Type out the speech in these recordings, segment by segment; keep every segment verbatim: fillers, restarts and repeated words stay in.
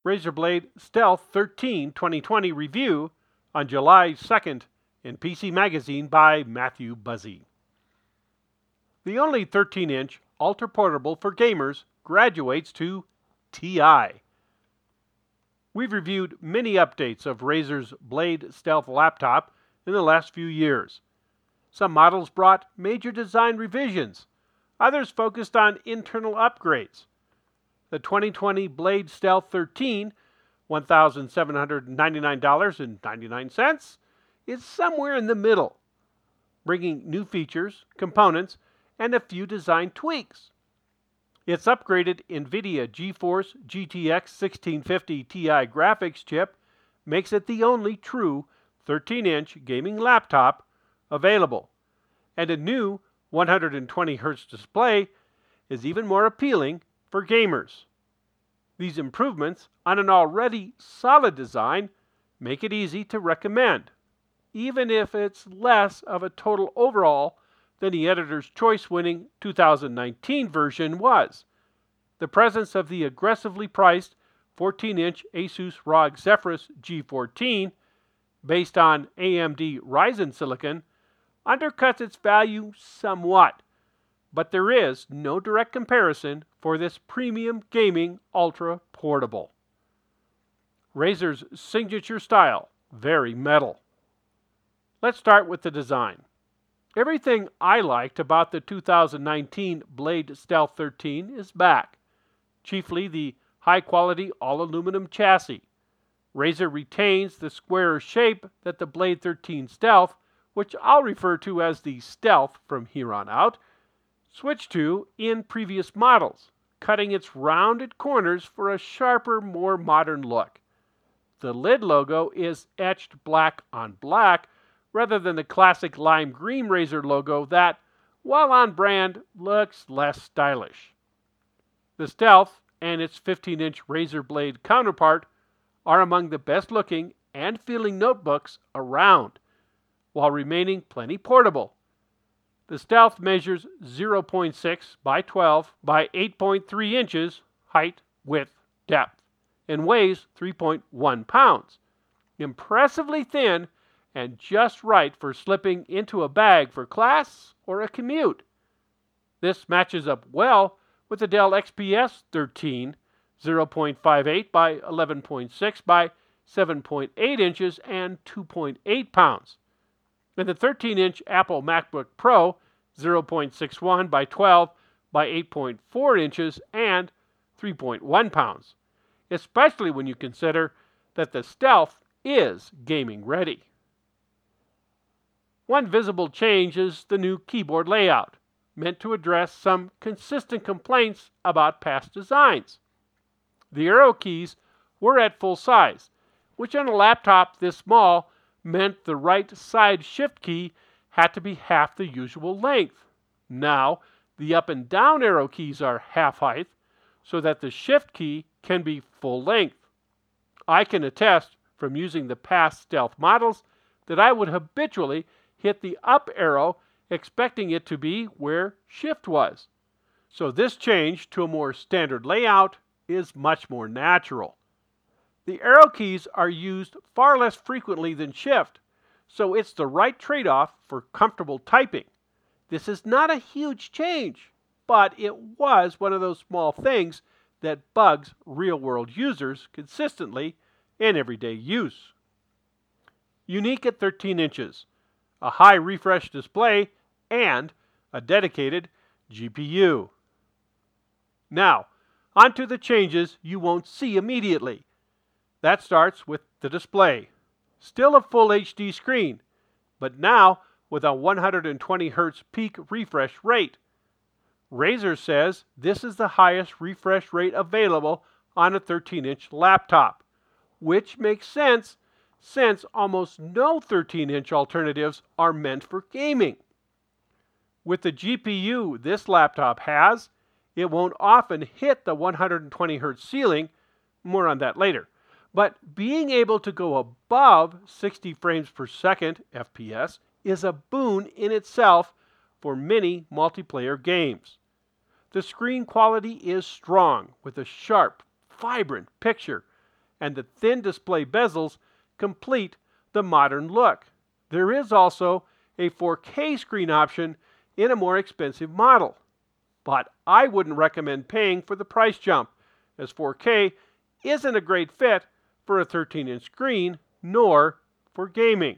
Razer Blade Stealth thirteen twenty twenty review on July second in P C Magazine by Matthew Buzzy. The only thirteen inch ultra-portable for gamers graduates to T I. We've reviewed many updates of Razer's Blade Stealth laptop in the last few years. Some models brought major design revisions. Others focused on internal upgrades. The twenty twenty Blade Stealth thirteen, one thousand seven hundred ninety-nine dollars and ninety-nine cents, is somewhere in the middle, bringing new features, components, and a few design tweaks. Its upgraded NVIDIA GeForce G T X sixteen fifty Ti graphics chip makes it the only true thirteen inch gaming laptop available, and a new one hundred twenty hertz display is even more appealing for gamers. These improvements on an already solid design make it easy to recommend, even if it's less of a total overhaul than the Editor's Choice winning two thousand nineteen version was. The presence of the aggressively priced fourteen inch Asus R O G Zephyrus G fourteen, based on A M D Ryzen silicon, undercuts its value somewhat, but there is no direct comparison for this premium gaming ultra portable. Razer's signature style, very metal. Let's start with the design. Everything I liked about the two thousand nineteen Blade Stealth thirteen is back, chiefly the high-quality all-aluminum chassis. Razer retains the square shape that the Blade thirteen Stealth, which I'll refer to as the Stealth from here on out, switched to in previous models, cutting its rounded corners for a sharper, more modern look. The lid logo is etched black on black, rather than the classic lime green Razer logo that, while on brand, looks less stylish. The Stealth and its fifteen inch Razer Blade counterpart are among the best looking and feeling notebooks around, while remaining plenty portable. The Stealth measures zero point six by twelve by eight point three inches height, width, depth, and weighs three point one pounds. Impressively thin and just right for slipping into a bag for class or a commute. This matches up well with the Dell X P S thirteen, zero point five eight by eleven point six by seven point eight inches and two point eight pounds. And the thirteen inch Apple MacBook Pro, zero point six one by twelve by eight point four inches and three point one pounds, especially when you consider that the Stealth is gaming ready. One visible change is the new keyboard layout, meant to address some consistent complaints about past designs. The arrow keys were at full size, which on a laptop this small meant the right side shift key had to be half the usual length. Now, the up and down arrow keys are half height, so that the shift key can be full length. I can attest from using the past Stealth models that I would habitually hit the up arrow expecting it to be where shift was. So this change to a more standard layout is much more natural. The arrow keys are used far less frequently than shift, so it's the right trade-off for comfortable typing. This is not a huge change, but it was one of those small things that bugs real-world users consistently in everyday use. Unique at thirteen inches, a high refresh display, and a dedicated G P U. Now, onto the changes you won't see immediately. That starts with the display. Still a full H D screen, but now with a one hundred twenty hertz peak refresh rate. Razer says this is the highest refresh rate available on a thirteen inch laptop, which makes sense since almost no thirteen inch alternatives are meant for gaming. With the G P U this laptop has, it won't often hit the one hundred twenty hertz ceiling, more on that later, but being able to go above sixty frames per second F P S is a boon in itself for many multiplayer games. The screen quality is strong with a sharp, vibrant picture and the thin display bezels complete the modern look. There is also a four K screen option in a more expensive model, but I wouldn't recommend paying for the price jump, as four K isn't a great fit for a thirteen inch screen, nor for gaming.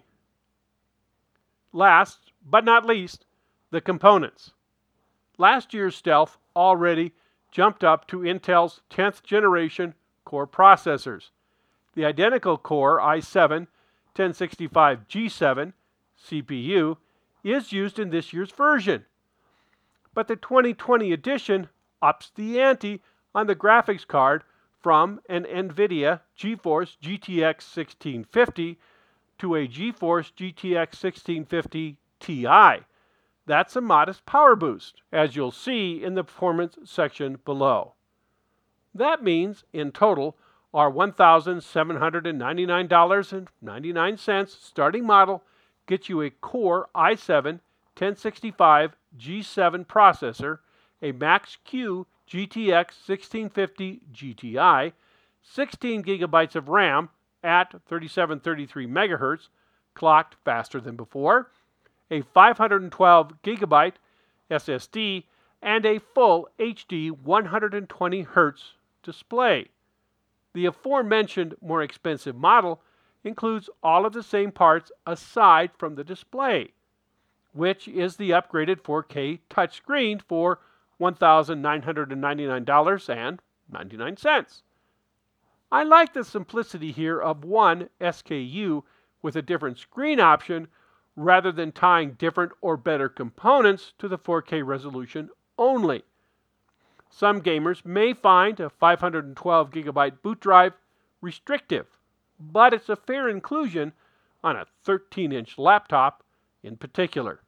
Last but not least, the components. Last year's Stealth already jumped up to Intel's tenth generation Core processors. The identical Core i seven ten sixty-five G seven C P U is used in this year's version, but the twenty twenty edition ups the ante on the graphics card from an NVIDIA GeForce G T X sixteen fifty to a GeForce G T X sixteen fifty Ti. That's a modest power boost, as you'll see in the performance section below. That means, in total, our one thousand seven hundred ninety-nine dollars and ninety-nine cents starting model gets you a Core i seven ten sixty-five G seven processor, a Max-Q G T X sixteen fifty G T I, sixteen gigabytes of RAM at thirty-seven thirty-three megahertz, clocked faster than before, a five hundred twelve gigabyte S S D, and a full H D one hundred twenty hertz display. The aforementioned more expensive model includes all of the same parts aside from the display, which is the upgraded four K touchscreen for one thousand nine hundred ninety-nine dollars and ninety-nine cents. I like the simplicity here of one S K U with a different screen option rather than tying different or better components to the four K resolution only. Some gamers may find a five hundred twelve gigabyte boot drive restrictive, but it's a fair inclusion on a thirteen inch laptop in particular.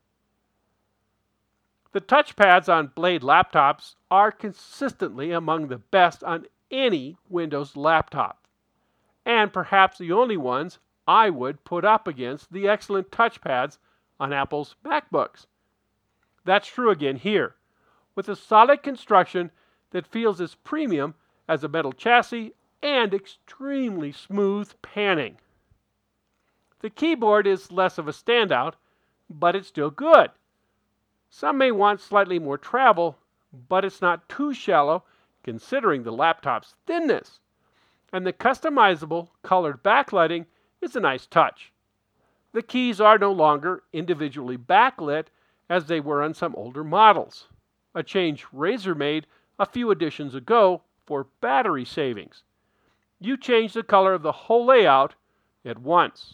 The touchpads on Blade laptops are consistently among the best on any Windows laptop, and perhaps the only ones I would put up against the excellent touchpads on Apple's MacBooks. That's true again here, with a solid construction that feels as premium as a metal chassis and extremely smooth panning. The keyboard is less of a standout, but it's still good. Some may want slightly more travel, but it's not too shallow considering the laptop's thinness. And the customizable colored backlighting is a nice touch. The keys are no longer individually backlit as they were on some older models, a change Razer made a few editions ago for battery savings. You change the color of the whole layout at once.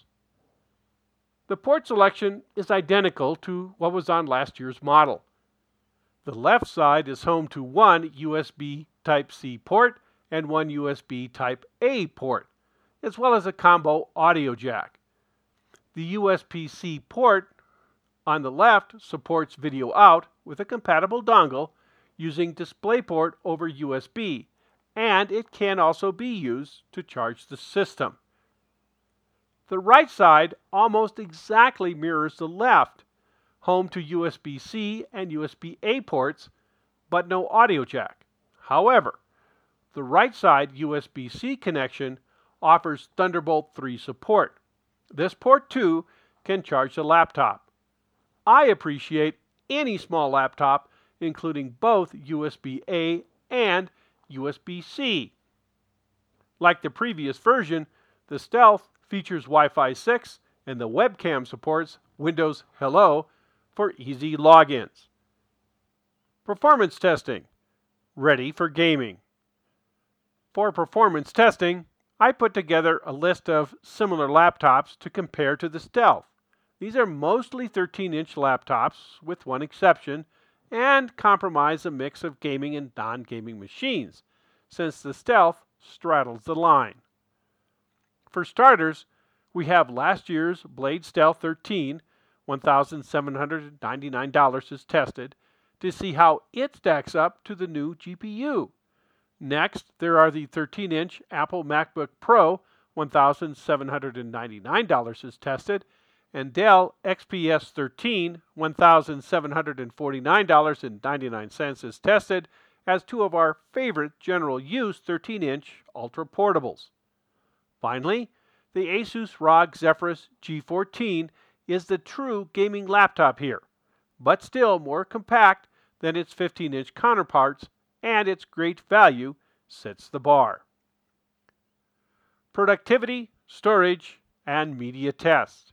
The port selection is identical to what was on last year's model. The left side is home to one U S B Type-C port and one U S B Type-A port, as well as a combo audio jack. The U S B-C port on the left supports video out with a compatible dongle using DisplayPort over U S B, and it can also be used to charge the system. The right side almost exactly mirrors the left, home to U S B-C and U S B-A ports, but no audio jack. However, the right side U S B-C connection offers Thunderbolt three support. This port too can charge the laptop. I appreciate any small laptop including both U S B-A and U S B-C. Like the previous version, the Stealth features Wi-Fi six and the webcam supports Windows Hello for easy logins. Performance testing. Ready for gaming. For performance testing, I put together a list of similar laptops to compare to the Stealth. These are mostly thirteen inch laptops, with one exception, and comprise a mix of gaming and non-gaming machines, since the Stealth straddles the line. For starters, we have last year's Blade Stealth thirteen, one thousand seven hundred ninety-nine dollars is tested, to see how it stacks up to the new G P U. Next, there are the thirteen inch Apple MacBook Pro, one thousand seven hundred ninety-nine dollars is tested, and Dell X P S thirteen, one thousand seven hundred forty-nine dollars and ninety-nine cents is tested as two of our favorite general use thirteen inch ultra portables. Finally, the Asus R O G Zephyrus G fourteen is the true gaming laptop here, but still more compact than its fifteen inch counterparts, and its great value sets the bar. Productivity, storage, and media test.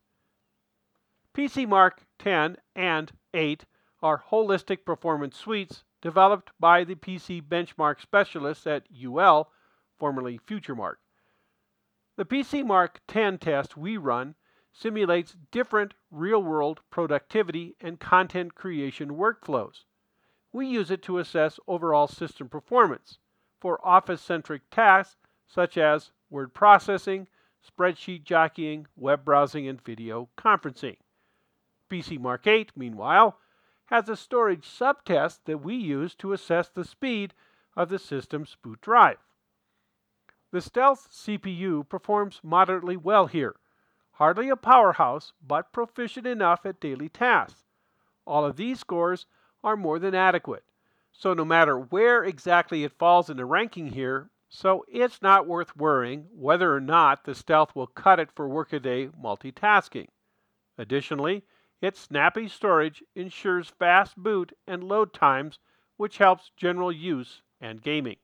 PCMark ten and eight are holistic performance suites developed by the P C benchmark specialists at U L, formerly FutureMark. The PCMark ten test we run simulates different real-world productivity and content creation workflows. We use it to assess overall system performance for office-centric tasks such as word processing, spreadsheet jockeying, web browsing, and video conferencing. PCMark eight, meanwhile, has a storage subtest that we use to assess the speed of the system's boot drive. The Stealth C P U performs moderately well here, hardly a powerhouse, but proficient enough at daily tasks. All of these scores are more than adequate, so no matter where exactly it falls in the ranking here, so it's not worth worrying whether or not the Stealth will cut it for workaday multitasking. Additionally, its snappy storage ensures fast boot and load times, which helps general use and gaming.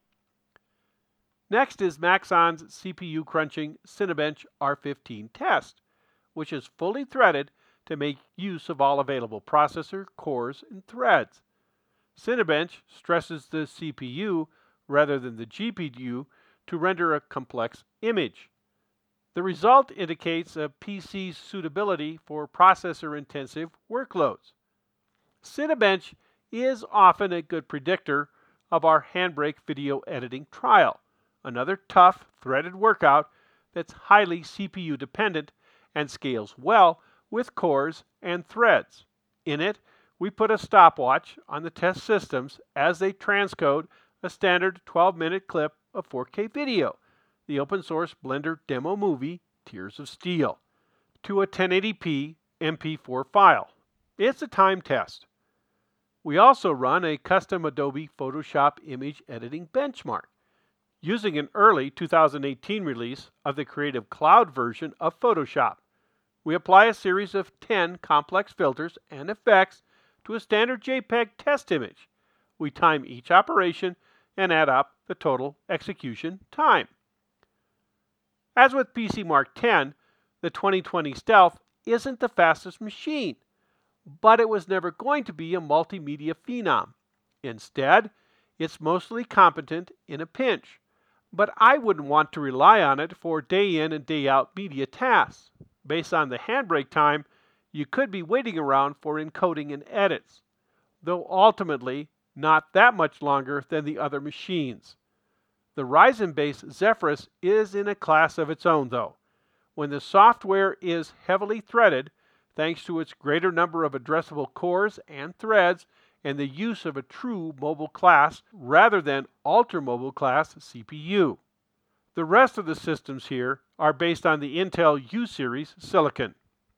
Next is Maxon's C P U crunching Cinebench R fifteen test, which is fully threaded to make use of all available processor, cores, and threads. Cinebench stresses the C P U rather than the G P U to render a complex image. The result indicates a P C's suitability for processor-intensive workloads. Cinebench is often a good predictor of our Handbrake video editing trial, another tough, threaded workout that's highly C P U dependent and scales well with cores and threads. In it, we put a stopwatch on the test systems as they transcode a standard twelve minute clip of four K video, the open source Blender demo movie Tears of Steel, to a ten eighty p M P four file. It's a time test. We also run a custom Adobe Photoshop image editing benchmark, using an early two thousand eighteen release of the Creative Cloud version of Photoshop. We apply a series of ten complex filters and effects to a standard JPEG test image. We time each operation and add up the total execution time. As with PCMark ten, the twenty twenty Stealth isn't the fastest machine, but it was never going to be a multimedia phenom. Instead, it's mostly competent in a pinch, but I wouldn't want to rely on it for day in and day out media tasks. Based on the Handbrake time, you could be waiting around for encoding and edits, though ultimately not that much longer than the other machines. The Ryzen-based Zephyrus is in a class of its own, though. When the software is heavily threaded, thanks to its greater number of addressable cores and threads, and the use of a true mobile class rather than ultra-mobile class C P U. The rest of the systems here are based on the Intel U-Series silicon.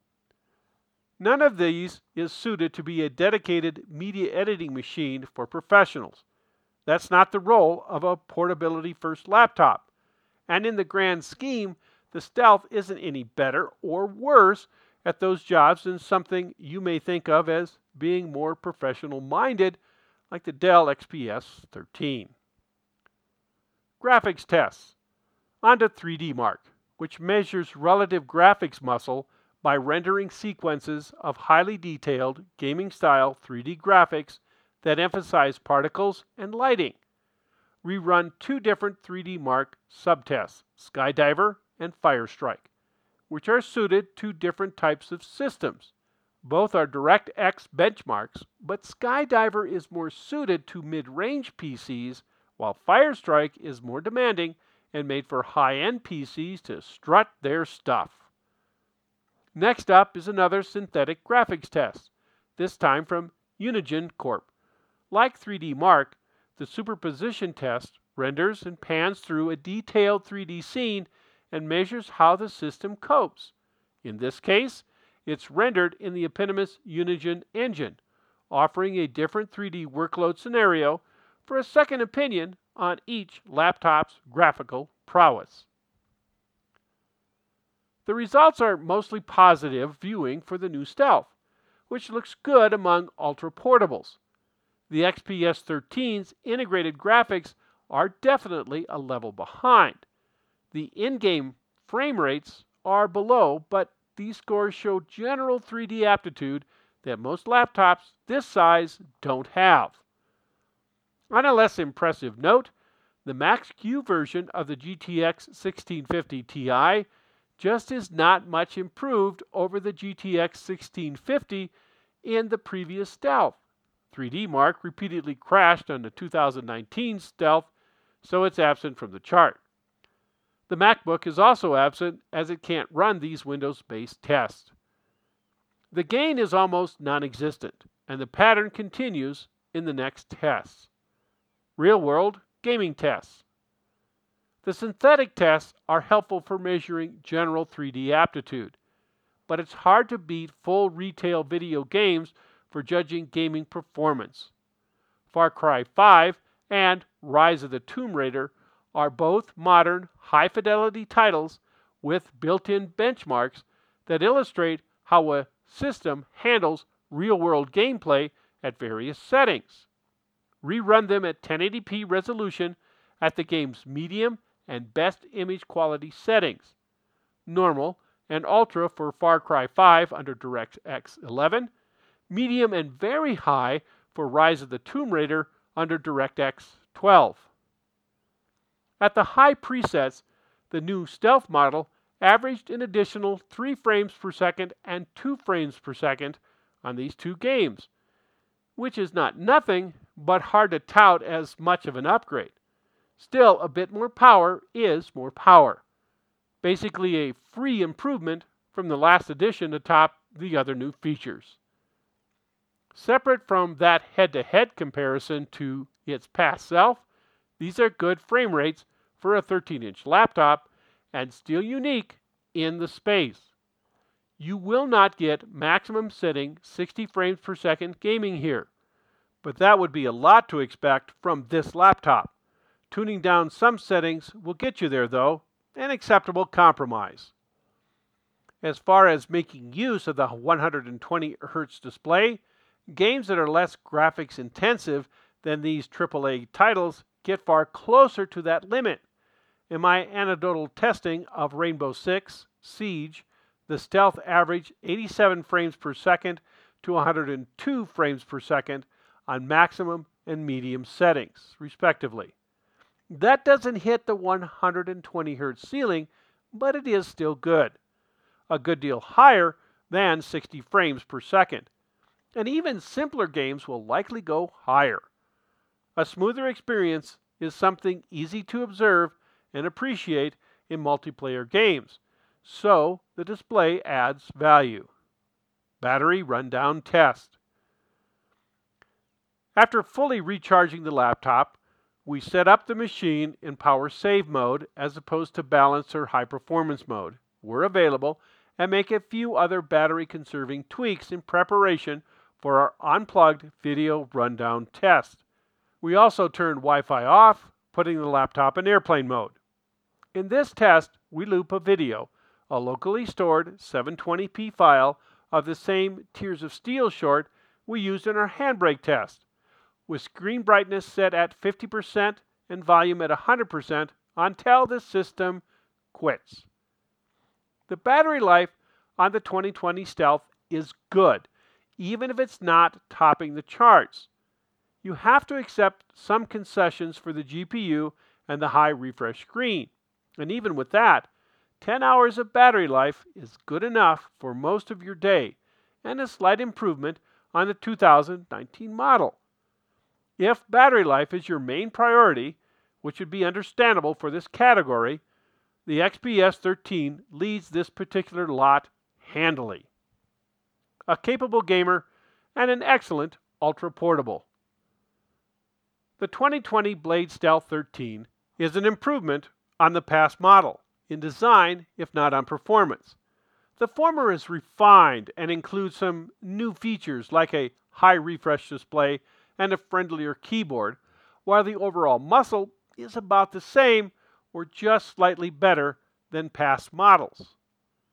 None of these is suited to be a dedicated media editing machine for professionals. That's not the role of a portability-first laptop. And in the grand scheme, the Stealth isn't any better or worse at those jobs than something you may think of as being more professional-minded, like the Dell X P S thirteen. Graphics tests. On to three D Mark, which measures relative graphics muscle by rendering sequences of highly detailed gaming-style three D graphics that emphasize particles and lighting. We run two different three D Mark subtests, Skydiver and Firestrike, which are suited to different types of systems. Both are DirectX benchmarks, but Skydiver is more suited to mid-range P Cs, while Firestrike is more demanding and made for high-end P Cs to strut their stuff. Next up is another synthetic graphics test, this time from Unigine Corp. Like three D Mark, the superposition test renders and pans through a detailed three D scene and measures how the system copes. In this case, it's rendered in the eponymous Unigine engine, offering a different three D workload scenario for a second opinion on each laptop's graphical prowess. The results are mostly positive viewing for the new Stealth, which looks good among ultra portables. The X P S thirteen's integrated graphics are definitely a level behind. The in-game frame rates are below, but these scores show general three D aptitude that most laptops this size don't have. On a less impressive note, the Max-Q version of the G T X sixteen fifty Ti just is not much improved over the G T X sixteen fifty in the previous Stealth. three D Mark repeatedly crashed on the two thousand nineteen Stealth, so it's absent from the chart. The MacBook is also absent as it can't run these Windows-based tests. The gain is almost non-existent, and the pattern continues in the next tests. Real-world gaming tests. The synthetic tests are helpful for measuring general three D aptitude, but it's hard to beat full retail video games for judging gaming performance. Far Cry five and Rise of the Tomb Raider are both modern, high-fidelity titles with built-in benchmarks that illustrate how a system handles real-world gameplay at various settings. Rerun them at ten eighty p resolution at the game's medium and best image quality settings. Normal and Ultra for Far Cry five under DirectX eleven, medium and very high for Rise of the Tomb Raider under DirectX twelve. At the high presets, the new Stealth model averaged an additional three frames per second and two frames per second on these two games, which is not nothing, but hard to tout as much of an upgrade. Still, a bit more power is more power. Basically a free improvement from the last edition atop the other new features. Separate from that head-to-head comparison to its past self, these are good frame rates for a thirteen inch laptop and still unique in the space. You will not get maximum sitting sixty frames per second gaming here, but that would be a lot to expect from this laptop. Tuning down some settings will get you there though, an acceptable compromise. As far as making use of the one hundred twenty hertz display, games that are less graphics intensive than these triple A titles get far closer to that limit. In my anecdotal testing of Rainbow Six Siege, the Stealth averaged eighty-seven frames per second to one hundred two frames per second on maximum and medium settings, respectively. That doesn't hit the one hundred twenty hertz ceiling, but it is still good. A good deal higher than sixty frames per second. And even simpler games will likely go higher. A smoother experience is something easy to observe and appreciate in multiplayer games, so the display adds value. Battery rundown test. After fully recharging the laptop, we set up the machine in power save mode as opposed to balance or high performance mode, were available, and make a few other battery conserving tweaks in preparation for our unplugged video rundown test. We also turned Wi-Fi off, putting the laptop in airplane mode. In this test, we loop a video, a locally stored seven twenty p file of the same Tears of Steel short we used in our Handbrake test, with screen brightness set at fifty percent and volume at one hundred percent until the system quits. The battery life on the twenty twenty Stealth is good, even if it's not topping the charts. You have to accept some concessions for the G P U and the high refresh screen. And even with that, ten hours of battery life is good enough for most of your day, and a slight improvement on the two thousand nineteen model. If battery life is your main priority, which would be understandable for this category, the X P S thirteen leads this particular lot handily. A capable gamer and an excellent ultra portable. The twenty twenty Blade Stealth thirteen is an improvement on the past model, in design if not on performance. The former is refined and includes some new features like a high refresh display and a friendlier keyboard, while the overall muscle is about the same or just slightly better than past models.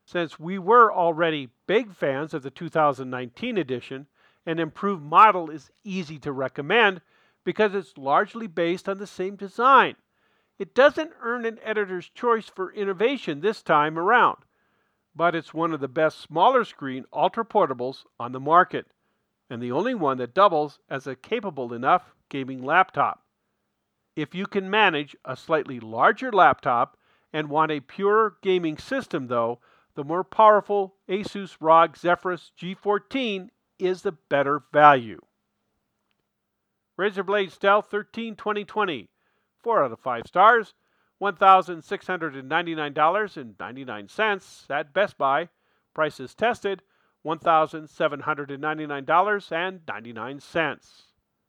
Since we were already big fans of the two thousand nineteen edition, an improved model is easy to recommend because it's largely based on the same design. It doesn't earn an editor's choice for innovation this time around, but it's one of the best smaller screen ultra-portables on the market, and the only one that doubles as a capable enough gaming laptop. If you can manage a slightly larger laptop and want a pure gaming system though, the more powerful Asus R O G Zephyrus G fourteen is the better value. Razer Blade Stealth thirteen twenty twenty, four out of five stars, one thousand six hundred ninety-nine dollars and ninety-nine cents at Best Buy. Prices tested, one thousand seven hundred ninety-nine dollars and ninety-nine cents.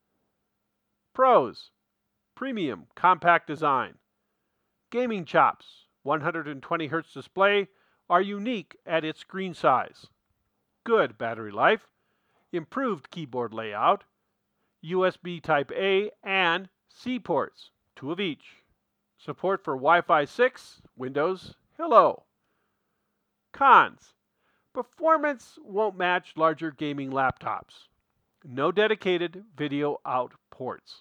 Pros: premium compact design. Gaming chops, one hundred twenty hertz display, are unique at its screen size. Good battery life. Improved keyboard layout. U S B Type A and C ports, two of each. Support for Wi-Fi six, Windows, Hello. Cons: performance won't match larger gaming laptops. No dedicated video out ports.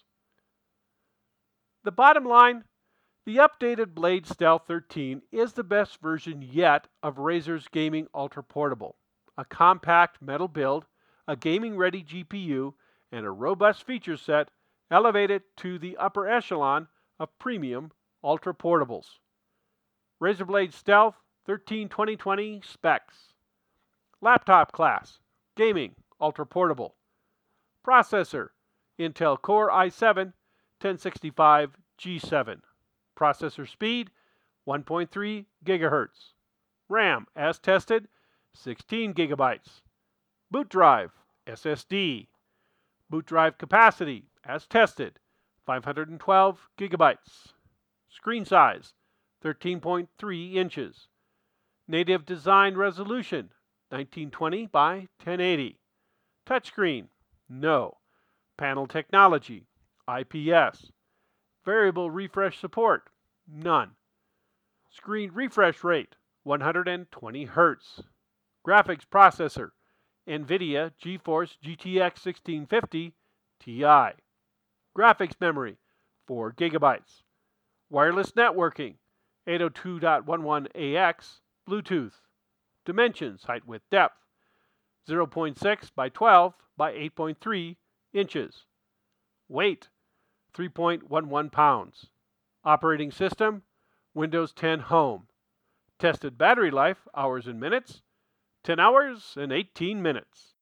The bottom line: the updated Blade Stealth thirteen is the best version yet of Razer's gaming ultra portable. A compact metal build, a gaming-ready G P U, and a robust feature set elevate it to the upper echelon of premium ultra portables. Razer Blade Stealth thirteen twenty twenty specs. Laptop class, gaming, ultra portable. Processor, Intel Core i seven, ten sixty-five G seven. Processor speed, one point three gigahertz. RAM, as tested, sixteen gigabytes. Boot drive, S S D. Boot drive capacity, as tested, five hundred twelve gigabytes. Screen size, thirteen point three inches. Native design resolution, nineteen twenty by ten eighty. Touchscreen, no. Panel technology, I P S. Variable refresh support, none. Screen refresh rate, one hundred twenty hertz. Graphics processor, NVIDIA GeForce G T X sixteen fifty Ti. Graphics memory, four gigabytes. Wireless networking, eight oh two dot eleven A X, Bluetooth. Dimensions, height, width, depth, zero point six by twelve by eight point three inches. Weight, three point one one pounds. Operating system, Windows ten Home. Tested battery life, hours and minutes, ten hours and eighteen minutes.